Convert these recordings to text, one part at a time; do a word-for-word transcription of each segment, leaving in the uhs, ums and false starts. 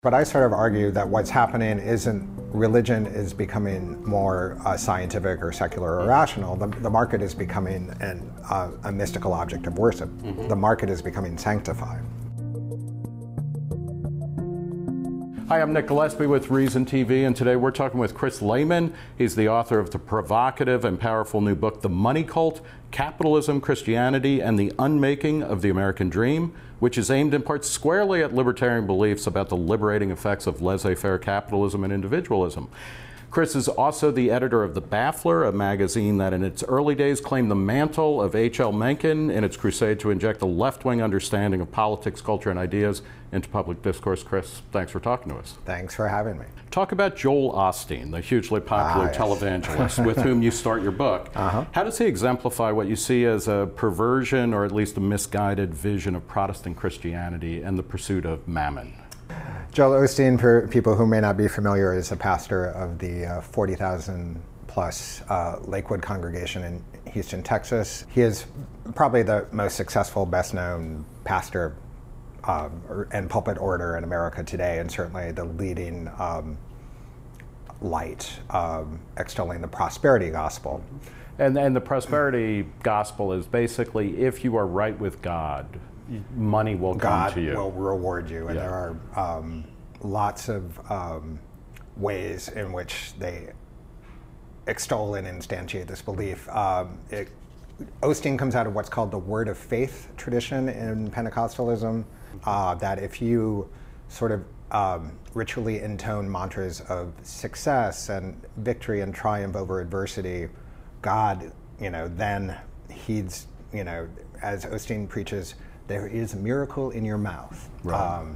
But I sort of argue that what's happening isn't religion is becoming more uh, scientific or secular or rational. The, the market is becoming an, uh, a mystical object of worship. Mm-hmm. The market is becoming sanctified. Hi, I'm Nick Gillespie with Reason T V, and today we're talking with Chris Lehmann. He's the author of the provocative and powerful new book, The Money Cult: Capitalism, Christianity, and the Unmaking of the American Dream, which is aimed in part squarely at libertarian beliefs about the liberating effects of laissez-faire capitalism and individualism. Chris is also the editor of The Baffler, a magazine that in its early days claimed the mantle of H L Mencken in its crusade to inject a left-wing understanding of politics, culture, and ideas into public discourse. Chris, thanks for talking to us. Thanks for having me. Talk about Joel Osteen, the hugely popular ah, yes. televangelist with whom you start your book. Uh-huh. How does he exemplify what you see as a perversion or at least a misguided vision of Protestant Christianity and the pursuit of mammon? Joel Osteen, for people who may not be familiar, is a pastor of the uh, forty thousand plus uh, Lakewood congregation in Houston, Texas. He is probably the most successful, best known pastor um, and pulpit orator in America today, and certainly the leading um, light um, extolling the prosperity gospel. And, and the prosperity gospel is basically, if you are right with God, money will God come to you. God will reward you, and yeah. there are um, lots of um, ways in which they extol and instantiate this belief. Um, it, Osteen comes out of what's called the word of faith tradition in Pentecostalism, uh, that if you sort of um, ritually intone mantras of success and victory and triumph over adversity, God, you know, then heeds, you know, as Osteen preaches, there is a miracle in your mouth. Right. Um,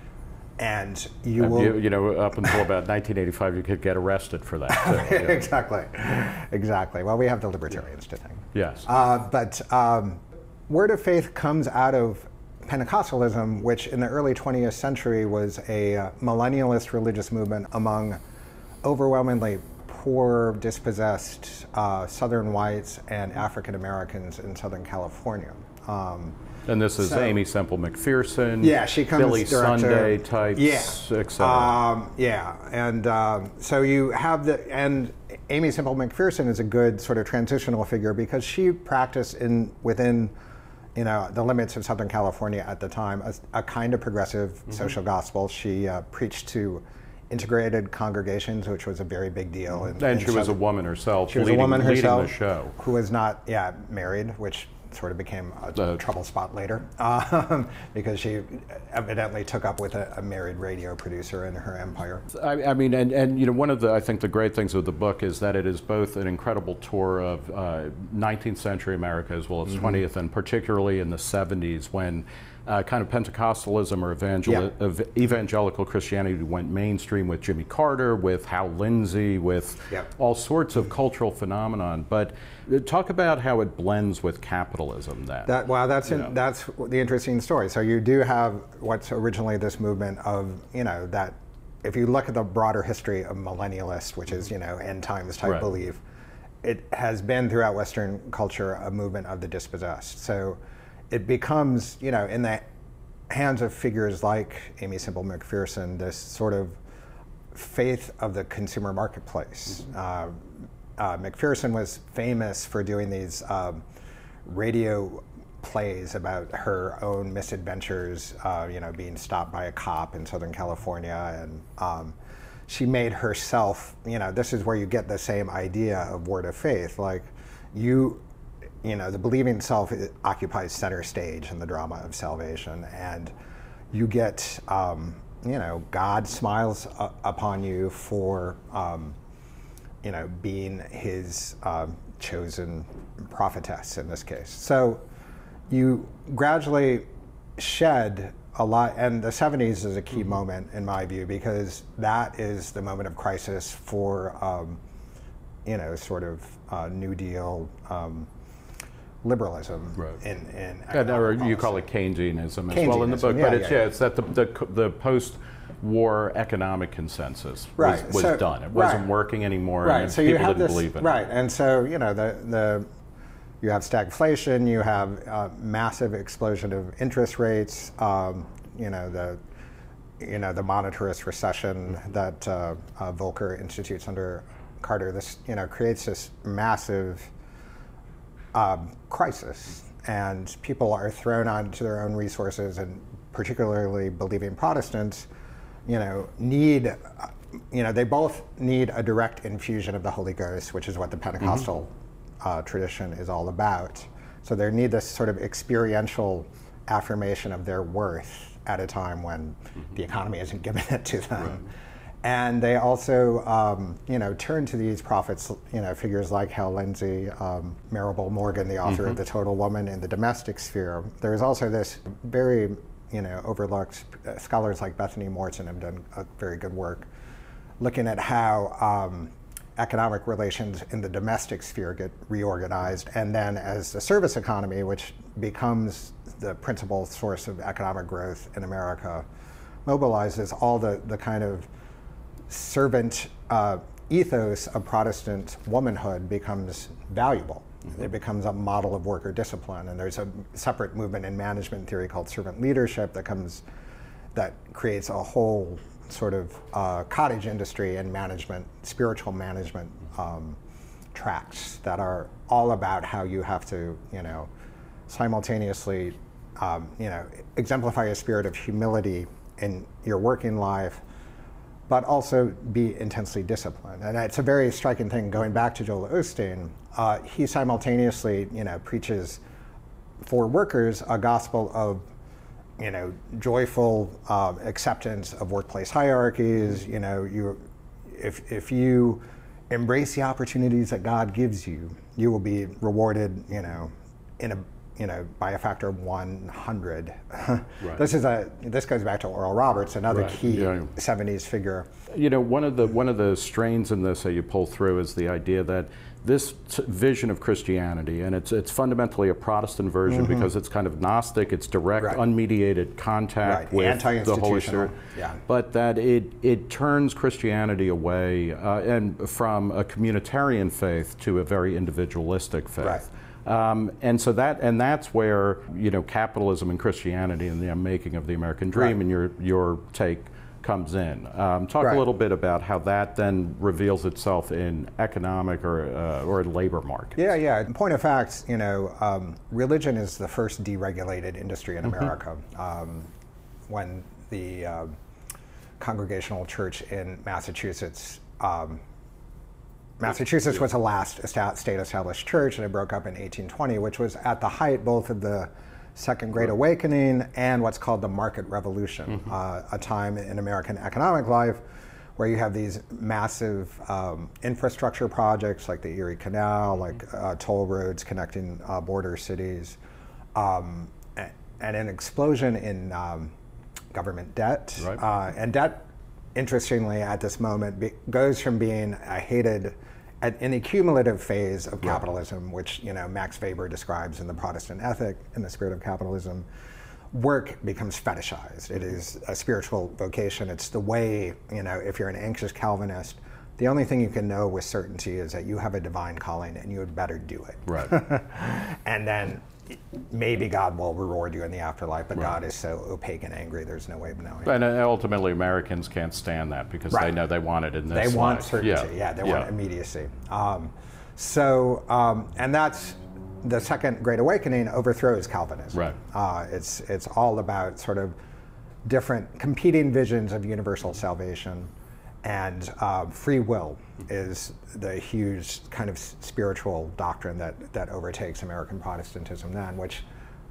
and you and will... You, you know, up until about nineteen eighty-five, you could get arrested for that. Too, yeah. Exactly. Exactly. Well, we have the libertarians to thank. Yes. Uh, but um, word of faith comes out of Pentecostalism, which in the early twentieth century was a uh, millennialist religious movement among overwhelmingly poor, dispossessed uh, Southern whites and African Americans in Southern California. Um, and this is so, Aimee Semple McPherson, yeah, she comes Billy director, Sunday types, yeah, et cetera. Um, yeah, and um, so you have the, and Aimee Semple McPherson is a good sort of transitional figure because she practiced in within, you know, the limits of Southern California at the time, a, a kind of progressive mm-hmm. social gospel. She uh, preached to integrated congregations, which was a very big deal. Mm-hmm. In, and in she was a woman herself, she was leading, a woman herself leading the show. Who was not, yeah, married, which sort of became a uh, trouble spot later, um, because she evidently took up with a, a married radio producer in her empire. I, I mean, and, and you know, one of the, I think the great things of the book is that it is both an incredible tour of uh, nineteenth century America as well as mm-hmm. twentieth, and particularly in the seventies when Uh, kind of Pentecostalism or evangel yeah. ev evangelical Christianity went mainstream with Jimmy Carter, with Hal Lindsey, with yeah. all sorts of cultural phenomenon. But uh, talk about how it blends with capitalism. That, that well, that's in, that's the interesting story. So you do have what's originally this movement of, you know, that if you look at the broader history of millennialists, which is, you know, end times type right. belief, it has been throughout Western culture a movement of the dispossessed. So it becomes, you know, in the hands of figures like Aimee Semple McPherson, this sort of faith of the consumer marketplace. Mm-hmm. uh, uh, McPherson was famous for doing these um, radio plays about her own misadventures, uh, you know, being stopped by a cop in Southern California, and um, she made herself, you know, this is where you get the same idea of word of faith, like you, you know, the believing self occupies center stage in the drama of salvation, and you get, um, you know, God smiles uh, upon you for, um, you know, being his um, chosen prophetess in this case. So you gradually shed a lot, and the seventies is a key mm-hmm. moment in my view, because that is the moment of crisis for, um, you know, sort of uh, New Deal, um, liberalism right. in, in yeah, or you call it Keynesianism as well in the book, yeah, but it's yeah, yeah, it's that the the, the post-war economic consensus was, right. was so, done. It wasn't right. working anymore, right. and so people you have didn't this, believe in right. it. Right, and so you know the the you have stagflation, you have uh, massive explosion of interest rates, um, you know the you know, the monetarist recession that uh, uh, Volcker institutes under Carter, this, you know, creates this massive um, crisis, and people are thrown onto their own resources, and particularly believing Protestants, you know, need, uh, you know, they both need a direct infusion of the Holy Ghost, which is what the Pentecostal mm-hmm. uh, tradition is all about. So they need this sort of experiential affirmation of their worth at a time when mm-hmm. the economy isn't giving it to them. Right. And they also, um, you know, turn to these prophets, you know, figures like Hal Lindsey, um, Maribel Morgan, the author mm-hmm. of The Total Woman in the Domestic Sphere. There's also this very, you know, overlooked, uh, scholars like Bethany Morton have done a very good work looking at how um, economic relations in the domestic sphere get reorganized, and then as the service economy, which becomes the principal source of economic growth in America, mobilizes all the, the kind of servant uh, ethos of Protestant womanhood becomes valuable. Mm-hmm. It becomes a model of worker discipline, and there's a separate movement in management theory called servant leadership that comes, that creates a whole sort of uh, cottage industry and management, spiritual management um, tracks that are all about how you have to, you know, simultaneously, um, you know, exemplify a spirit of humility in your working life, but also be intensely disciplined. And it's a very striking thing, going back to Joel Osteen, uh, he simultaneously, you know, preaches for workers a gospel of, you know, joyful uh, acceptance of workplace hierarchies. You know, you, if, if you embrace the opportunities that God gives you, you will be rewarded, you know, in a, you know, by a factor of one hundred. Right. This is a, this goes back to Oral Roberts, another right. key yeah. seventies figure. You know, one of the one of the strains in this that you pull through is the idea that this t- vision of Christianity, and it's it's fundamentally a Protestant version mm-hmm. because it's kind of Gnostic, it's direct, right. unmediated contact right. with the Holy Spirit, yeah. but that it it turns Christianity away uh, and from a communitarian faith to a very individualistic faith. Right. Um, and so that, and that's where, you know, capitalism and Christianity and the making of the American dream right. and your your take comes in. Um, talk right. a little bit about how that then reveals itself in economic or uh, or labor markets. Yeah, yeah. In point of fact, you know, um, religion is the first deregulated industry in mm-hmm. America. Um, when the uh, Congregational Church in Massachusetts. Um, Massachusetts was the last state-established church, and it broke up in eighteen twenty, which was at the height both of the Second Great Awakening and what's called the Market Revolution, mm-hmm. uh, a time in American economic life where you have these massive um, infrastructure projects like the Erie Canal, like uh, toll roads connecting uh, border cities, um, and an explosion in um, government debt. Right. Uh, and debt, interestingly, at this moment, be, goes from being a hated, in the cumulative phase of capitalism, right. which, you know, Max Weber describes in The Protestant Ethic, in the Spirit of Capitalism, work becomes fetishized. It is a spiritual vocation. It's the way, you know, if you're an anxious Calvinist, the only thing you can know with certainty is that you have a divine calling and you had better do it. Right. And then maybe God will reward you in the afterlife, but right. God is so opaque and angry, there's no way of knowing. And ultimately, Americans can't stand that because right. they know they want it in this They want life. certainty, yeah, yeah they yeah. want immediacy. Um, so, um, and that's, the Second Great Awakening overthrows Calvinism. Right. Uh, it's, it's all about sort of different competing visions of universal salvation. And uh, free will is the huge kind of spiritual doctrine that, that overtakes American Protestantism then, which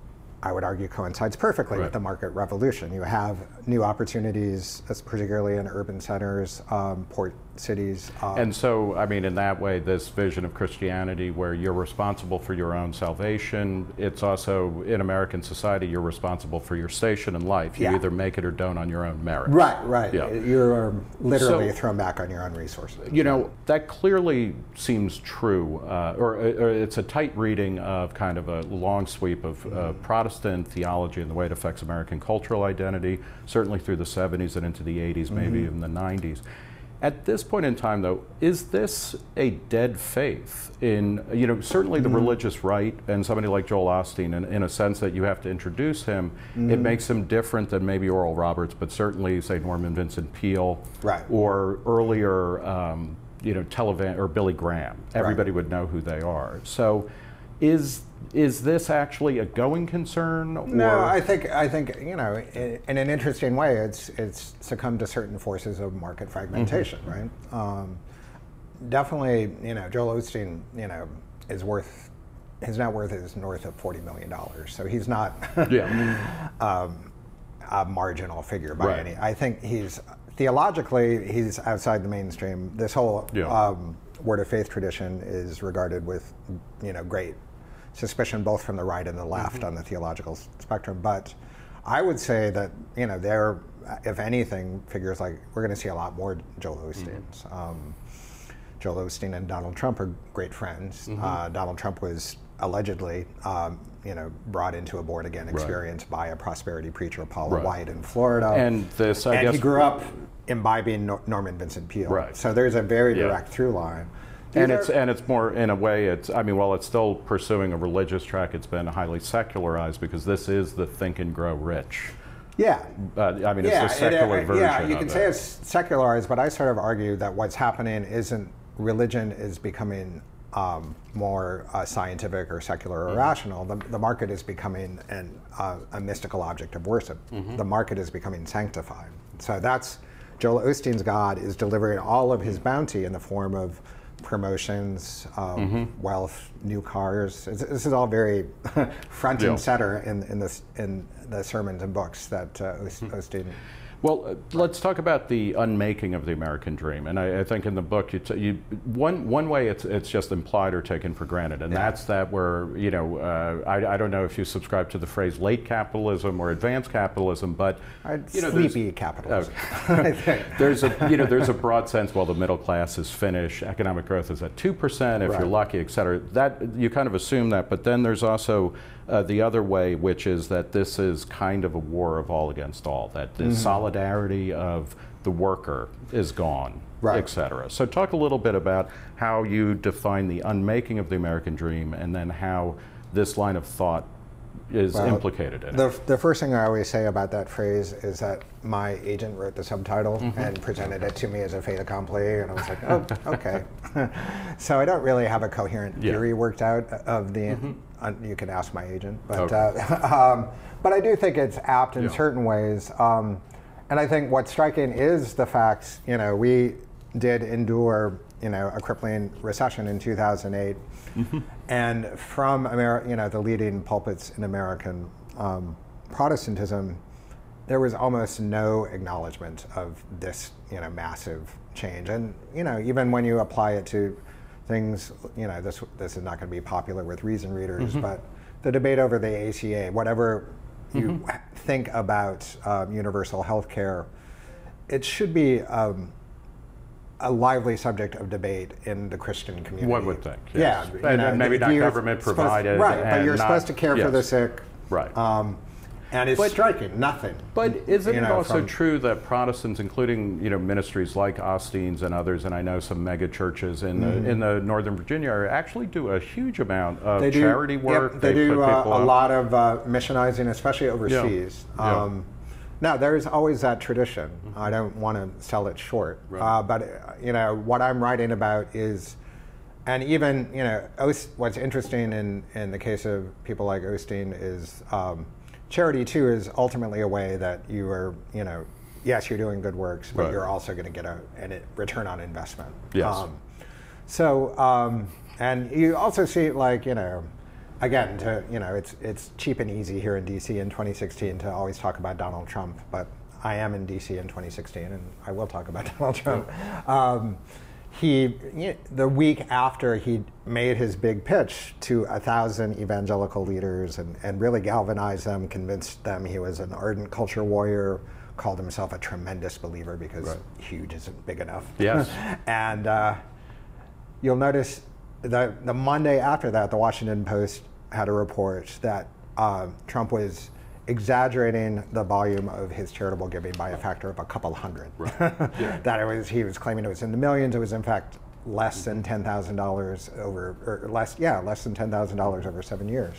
I would argue coincides perfectly right. with the market revolution. You have new opportunities, particularly in urban centers, um, port cities. Um, and so, I mean, in that way, this vision of Christianity where you're responsible for your own salvation, it's also, in American society, you're responsible for your station in life. You yeah. either make it or don't on your own merit. Right, right. Yeah. You're literally so, thrown back on your own resources. You know, that clearly seems true, uh, or, or it's a tight reading of kind of a long sweep of uh, mm-hmm. Protestant theology and the way it affects American cultural identity, certainly through the seventies and into the eighties, maybe mm-hmm. even the nineties. At this point in time, though, is this a dead faith in, you know, certainly the mm-hmm. religious right and somebody like Joel Osteen, in, in a sense that you have to introduce him, mm-hmm. it makes him different than maybe Oral Roberts, but certainly, say, Norman Vincent Peale, right. or earlier, um, you know, Televan or Billy Graham. Everybody right. would know who they are. So, is is this actually a going concern? Or? No, I think I think you know, in, in an interesting way, it's it's succumbed to certain forces of market fragmentation, mm-hmm. right? Um, definitely, you know, Joel Osteen, you know, is worth his net worth is north of forty million dollars, so he's not yeah. um, a marginal figure by right. any. I think he's theologically he's outside the mainstream. This whole yeah. um, Word of Faith tradition is regarded with, you know, great suspicion both from the right and the left mm-hmm. on the theological spectrum. But I would say that, you know, there, if anything, figures like we're going to see a lot more Joel Osteens. Mm-hmm. Um, Joel Osteen and Donald Trump are great friends. Mm-hmm. Uh, Donald Trump was allegedly, um, you know, brought into a born-again experience right. by a prosperity preacher, Paula right. White, in Florida. And this, I and guess, he grew up imbibing Nor- Norman Vincent Peale. Right. So there's a very yeah. direct through line. These and it's and it's more, in a way, it's, I mean, while it's still pursuing a religious track, it's been highly secularized because this is the Think and Grow Rich. Yeah. Uh, I mean, yeah, it's the secular it, uh, version Yeah, you of can it. say it's secularized, but I sort of argue that what's happening isn't religion is becoming um, more uh, scientific or secular or mm-hmm. rational. The, the market is becoming an, uh, a mystical object of worship. Mm-hmm. The market is becoming sanctified. So that's, Joel Osteen's God is delivering all of his bounty in the form of promotions, um, mm-hmm. wealth, new cars. It's, this is all very front yeah. and center in, in, this, in the sermons and books that uh, Osteen. Well, uh, let's talk about the unmaking of the American dream. And I, I think in the book, you, t- you one one way it's it's just implied or taken for granted, and yeah. that's that where, you know, uh, I, I don't know if you subscribe to the phrase late capitalism or advanced capitalism, but I'd you know, sleepy capitalism. Okay. I think there's a you know there's a broad sense. Well, the middle class is finished. Economic growth is at two percent if right. you're lucky, et cetera. That you kind of assume that, but then there's also Uh, the other way, which is that this is kind of a war of all against all, that the mm-hmm. solidarity of the worker is gone, right. et cetera. So talk a little bit about how you define the unmaking of the American dream and then how this line of thought is well, implicated in the, it. The first thing I always say about that phrase is that my agent wrote the subtitle mm-hmm. and presented it to me as a fait accompli, and I was like, oh, okay. So I don't really have a coherent yeah. theory worked out of the, mm-hmm. uh, you can ask my agent, but okay. uh, um, but I do think it's apt in yeah. certain ways. Um, and I think what's striking is the fact, you know, we did endure, you know, a crippling recession in two thousand eight. Mm-hmm. And from Ameri- you know, the leading pulpits in American um, Protestantism, there was almost no acknowledgement of this, you know, massive change. And, you know, even when you apply it to things, you know, this this is not going to be popular with Reason readers, mm-hmm. but the debate over the A C A, whatever you mm-hmm. think about um, universal health care, it should be um, a lively subject of debate in the Christian community. One would think, yes. Yeah. And, know, and maybe not government supposed, provided. Right, but you're not, supposed to care yes. for the sick. Right. Um, and it's but, striking, nothing. But isn't you it know, also from, true that Protestants, including, you know, ministries like Osteen's and others, and I know some mega churches in mm-hmm. the in the Northern Virginia area, actually do a huge amount of they do, charity work. Yep, they, they do uh, a lot of uh, missionizing, especially overseas. Yeah. Um, yeah. Now, there's always that tradition. Mm-hmm. I don't want to sell it short. Right. Uh, but, you know, what I'm writing about is, and even, you know, Ost, what's interesting in, in the case of people like Osteen is um, charity, too, is ultimately a way that you are, you know, yes, you're doing good works, but right. you're also going to get a, a return on investment. Yes. Um, so, um, and you also see, like, you know, again, to, you know, it's it's cheap and easy here in D C in twenty sixteen to always talk about Donald Trump, but I am in D C in twenty sixteen, and I will talk about Donald Trump. Um, he, the week after he made his big pitch to a thousand evangelical leaders and, and really galvanized them, convinced them he was an ardent culture warrior, called himself a tremendous believer because right. huge isn't big enough. Yes. And uh, you'll notice The, the Monday after that, the Washington Post had a report that uh, Trump was exaggerating the volume of his charitable giving by a factor of a couple hundred. Right. Yeah. That it was, he was claiming it was in the millions. It was in fact less than ten thousand dollars over, or less, yeah, less than ten thousand dollars over seven years.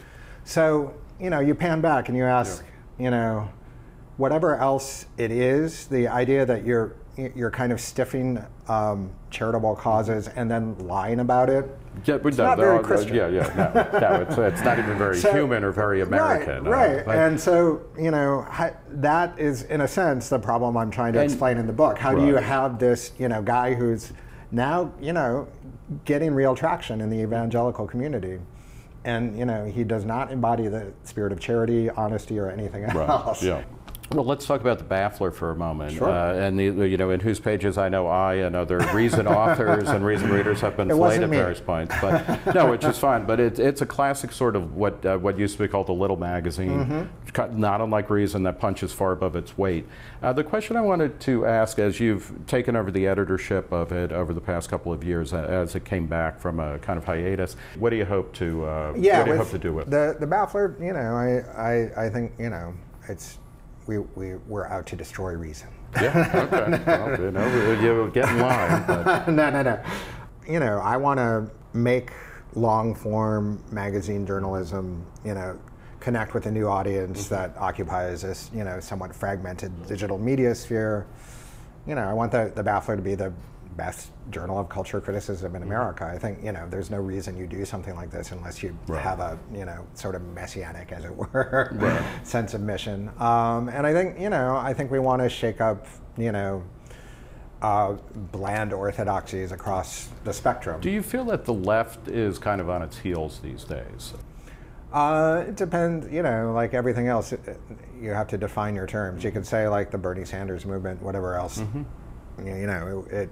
So, you know, you pan back and you ask, yeah. you know, whatever else it is, the idea that you're you're kind of stiffing um, charitable causes and then lying about it. Yeah, it's no, not no, very no, Christian. Yeah, yeah, no, no it's, it's not even very so, human or very American. Right, uh, right. and so, you know, that is, in a sense, the problem I'm trying to and, explain in the book. How right. do you have this, you know, guy who's now, you know, getting real traction in the evangelical community, and, you know, he does not embody the spirit of charity, honesty, or anything else. Right. Yeah. Well, let's talk about the Baffler for a moment, sure. uh, and the, you know, in whose pages I know I and other Reason authors and Reason readers have been flayed at me. various points. But no, which is fine. But it, it's a classic sort of what uh, what used to be called a little magazine, mm-hmm. not unlike Reason, that punches far above its weight. Uh, the question I wanted to ask, as you've taken over the editorship of it over the past couple of years, uh, as it came back from a kind of hiatus, what do you hope to uh, yeah, what do you hope to do with the the Baffler? You know, I I, I think you know it's. We, we, we're out to destroy Reason. Yeah, okay. Well, you know, you'll get in line. But. no, no, no. You know, I want to make long-form magazine journalism, you know, connect with a new audience mm-hmm. that occupies this, you know, somewhat fragmented digital media sphere. You know, I want the, the Baffler to be the best journal of culture criticism in America. I think, you know, there's no reason you do something like this unless you right. have a, you know, sort of messianic, as it were, right. sense of mission. Um, and I think, you know, I think we want to shake up, you know, uh, bland orthodoxies across the spectrum. Do you feel that the left is kind of on its heels these days? Uh, it depends, you know, like everything else, it, you have to define your terms. You could say like the Bernie Sanders movement, whatever else. Mm-hmm. You know, it,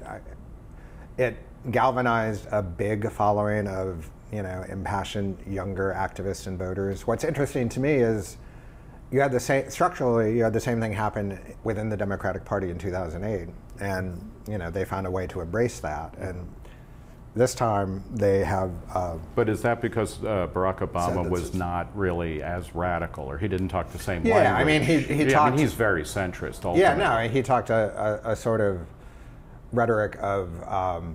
it it galvanized a big following of, you know, impassioned younger activists and voters. What's interesting to me is you had the same, structurally, you had the same thing happen within the Democratic Party in two thousand eight. And, you know, they found a way to embrace that. And this time they have... Uh, but is that because uh, Barack Obama was not really as radical, or he didn't talk the same yeah, language? I mean, he, he yeah, talked... I mean, he's very centrist. Ultimately. Yeah, no, he talked a, a, a sort of rhetoric of um,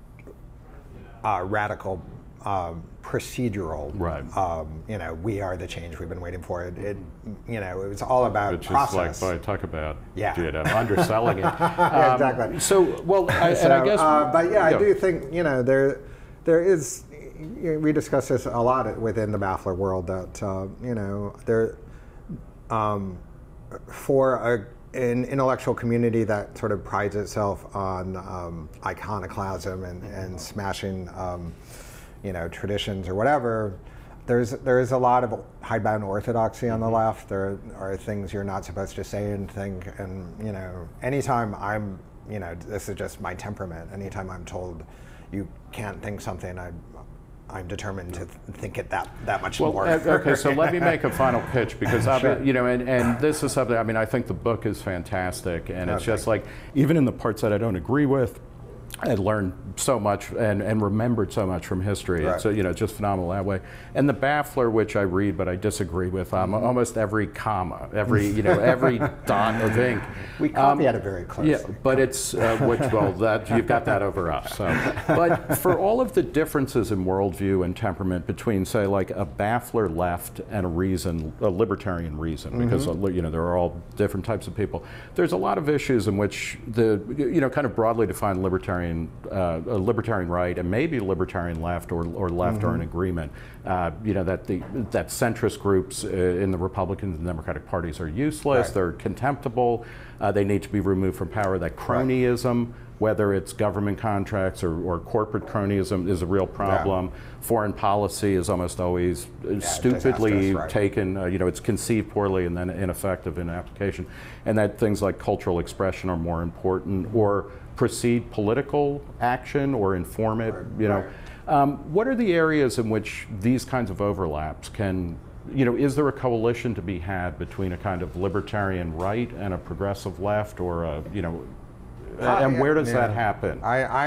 uh, radical um, procedural, right. um, you know, we are the change we've been waiting for. It, it you know, it was all about Which process. Is like, boy, talk about yeah. you know, underselling it. yeah, um, exactly. So, well, I, so, and I guess... Uh, but yeah, yeah, I do think, you know, there, there is, we discuss this a lot within the Baffler world, that, uh, you know, there, um, for a an intellectual community that sort of prides itself on um, iconoclasm and, and smashing, um, you know, traditions or whatever, there's there is a lot of hidebound orthodoxy on the left. There are things you're not supposed to say and think, and, you know, anytime I'm, you know, this is just my temperament, anytime I'm told you can't think something, I I'm determined to think it that, that much well, more. Okay, so let me make a final pitch, because sure. I, you know, and, and this is something. I mean, I think the book is fantastic, and it's okay. just like, even in the parts that I don't agree with, I learned so much and, and remembered so much from history. Right. It's, you know, just phenomenal that way. And the Baffler, which I read but I disagree with, um, mm-hmm. almost every comma, every you know, every dot of ink. We copy um, at it very closely. Yeah, but it's uh, which well, that you've got that over us. So, but for all of the differences in worldview and temperament between, say, like a Baffler left and a Reason, a libertarian Reason, mm-hmm. because uh, you know there are all different types of people. There's a lot of issues in which the you know kind of broadly defined libertarian. Uh, a libertarian right and maybe libertarian left or, or left mm-hmm. are in agreement. Uh, you know that the that centrist groups uh, in the Republican and Democratic parties are useless. Right. They're contemptible. Uh, they need to be removed from power. That cronyism, right. whether it's government contracts or, or corporate cronyism, is a real problem. Yeah. Foreign policy is almost always yeah, stupidly right. taken. Uh, you know, it's conceived poorly and then ineffective in application. And that things like cultural expression are more important, or precede political action or inform it, you know. Um, what are the areas in which these kinds of overlaps can, you know, is there a coalition to be had between a kind of libertarian right and a progressive left, or a, you know, uh, and where does yeah. that happen? I, I,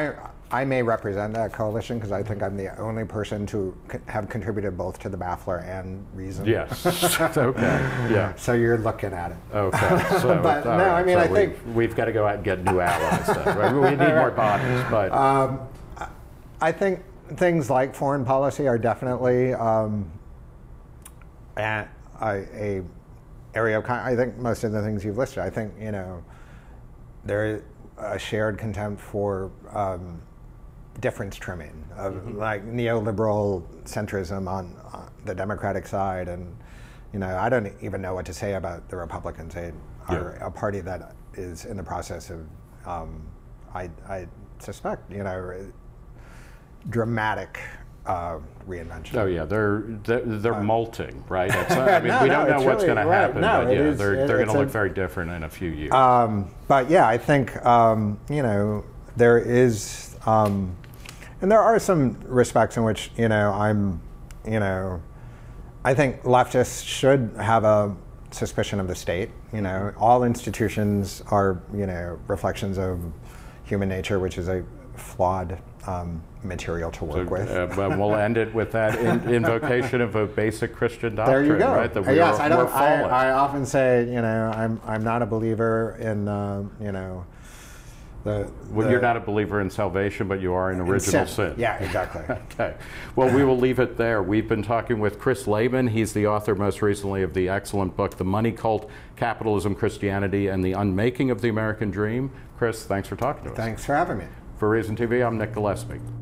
I may represent that coalition because I think I'm the only person to co- have contributed both to the Baffler and Reason. Yes. Okay. Yeah. So you're looking at it. Okay. So, But all no, right. I mean, So I we've, think- we've got to go out and get new allies. Then, right? We need more bodies, but Um, I think things like foreign policy are definitely um, a, a area of. con- I think most of the things you've listed. I think you know there is a shared contempt for um, difference trimming of Mm-hmm. like neoliberal centrism on uh, the Democratic side, and you know I don't even know what to say about the Republicans. They are Yeah. a party that is in the process of. Um, I, I suspect you know. dramatic uh, reinvention. oh yeah, they're they're, they're molting, right? It's not, I mean, No, we no, don't know it's what's really- going to right. happen, No, but it yeah, is- they're it- they're going it's to a- look very different in a few years. Um, but yeah, I think um, you know there is, um, and there are some respects in which you know I'm, you know, I think leftists should have a suspicion of the state. You know, all institutions are you know reflections of human nature, which is a flawed um, material to work So, with. uh, but we'll end it with that in, invocation of a basic Christian doctrine, There you go. right? That Uh, we yes, are, I we're don't. I, fallen. I often say, you know, I'm I'm not a believer in, uh, you know, the. Well, the you're not a believer in salvation, but you are in original sin. Yeah, exactly. Okay. Well, we will leave it there. We've been talking with Chris Lehmann. He's the author most recently of the excellent book, The Money Cult, Capitalism, Christianity, and the Unmaking of the American Dream. Chris, thanks for talking to us. Thanks for having me. For Reason T V, I'm Nick Gillespie.